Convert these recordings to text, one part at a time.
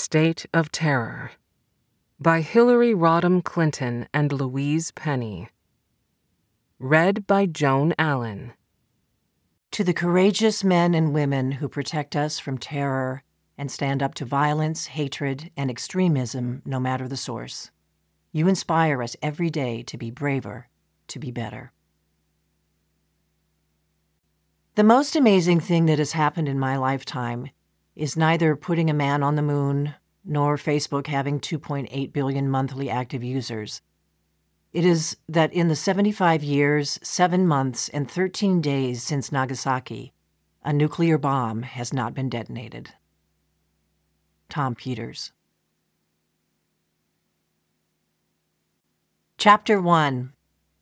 State of Terror by Hillary Rodham Clinton and Louise Penny. Read by Joan Allen. To the courageous men and women who protect us from terror and stand up to violence, hatred, and extremism, no matter the source. You inspire us every day to be braver, to be better. The most amazing thing that has happened in my lifetime is neither putting a man on the moon nor Facebook having 2.8 billion monthly active users. It is that in the 75 years, 7 months, and 13 days since Nagasaki, a nuclear bomb has not been detonated. Tom Peters. Chapter 1.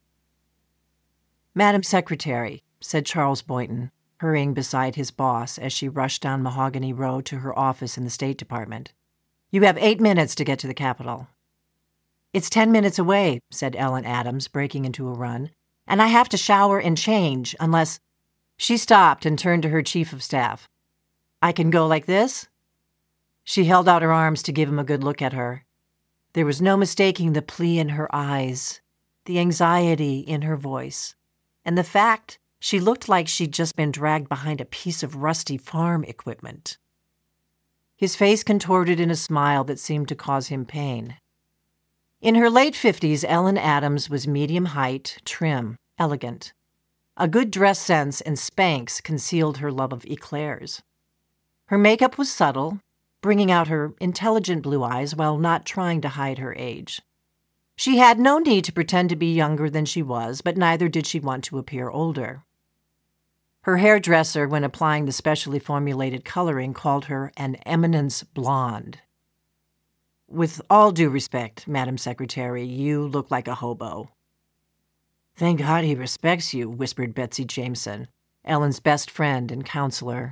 Madam Secretary, said Charles Boynton, hurrying beside his boss as she rushed down Mahogany Road to her office in the State Department. You have 8 minutes to get to the Capitol. It's 10 minutes away, said Ellen Adams, breaking into a run, and I have to shower and change unless... She stopped and turned to her chief of staff. I can go like this? She held out her arms to give him a good look at her. There was no mistaking the plea in her eyes, the anxiety in her voice, and the fact she looked like she'd just been dragged behind a piece of rusty farm equipment. His face contorted in a smile that seemed to cause him pain. In her late 50s, Ellen Adams was medium height, trim, elegant. A good dress sense and Spanx concealed her love of eclairs. Her makeup was subtle, bringing out her intelligent blue eyes while not trying to hide her age. She had no need to pretend to be younger than she was, but neither did she want to appear older. Her hairdresser, when applying the specially formulated coloring, called her an eminence blonde. With all due respect, Madam Secretary, you look like a hobo. Thank God he respects you, whispered Betsy Jameson, Ellen's best friend and counselor.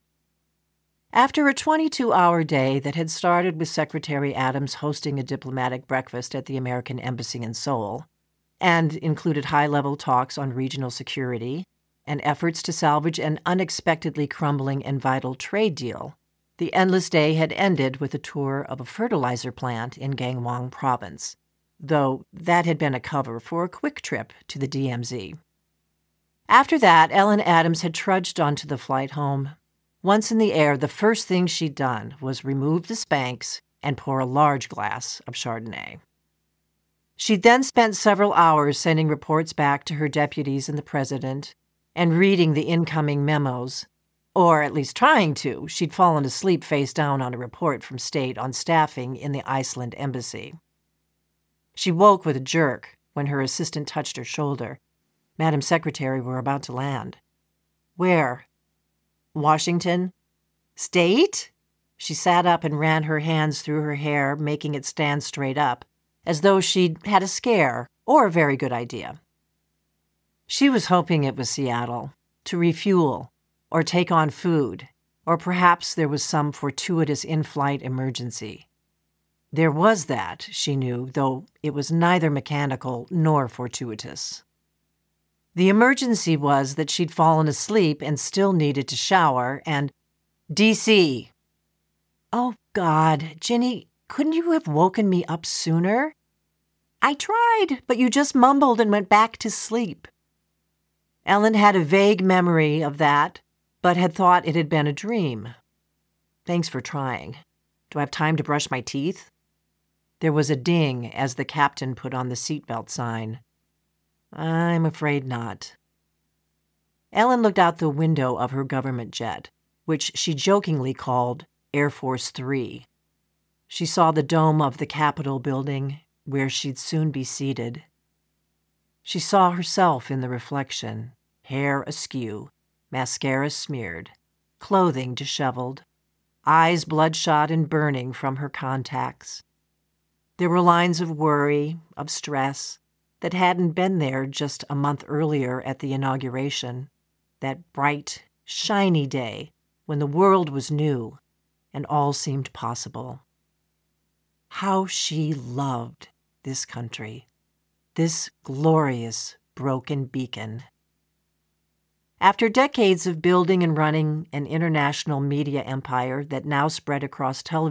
After a 22-hour day that had started with Secretary Adams hosting a diplomatic breakfast at the American Embassy in Seoul, and included high-level talks on regional security and efforts to salvage an unexpectedly crumbling and vital trade deal, the endless day had ended with a tour of a fertilizer plant in Gangwon Province, though that had been a cover for a quick trip to the DMZ. After that, Ellen Adams had trudged onto the flight home. Once in the air, the first thing she'd done was remove the Spanx and pour a large glass of Chardonnay. She'd then spent several hours sending reports back to her deputies and the president and reading the incoming memos, or at least trying to. She'd fallen asleep face down on a report from state on staffing in the Iceland embassy. She woke with a jerk when her assistant touched her shoulder. Madam Secretary, we're about to land. Where? Washington? State? She sat up and ran her hands through her hair, making it stand straight up, as though she'd had a scare or a very good idea. She was hoping it was Seattle, to refuel, or take on food, or perhaps there was some fortuitous in-flight emergency. There was that, she knew, though it was neither mechanical nor fortuitous. The emergency was that she'd fallen asleep and still needed to shower, and D.C. Oh, God, Ginny, couldn't you have woken me up sooner? I tried, but you just mumbled and went back to sleep. Ellen had a vague memory of that, but had thought it had been a dream. Thanks for trying. Do I have time to brush my teeth? There was a ding as the captain put on the seatbelt sign. I'm afraid not. Ellen looked out the window of her government jet, which she jokingly called Air Force 3. She saw the dome of the Capitol building, where she'd soon be seated. She saw herself in the reflection, hair askew, mascara smeared, clothing disheveled, eyes bloodshot and burning from her contacts. There were lines of worry, of stress, that hadn't been there just a month earlier at the inauguration, that bright, shiny day when the world was new and all seemed possible. How she loved this country, this glorious broken beacon. After decades of building and running an international media empire that now spread across television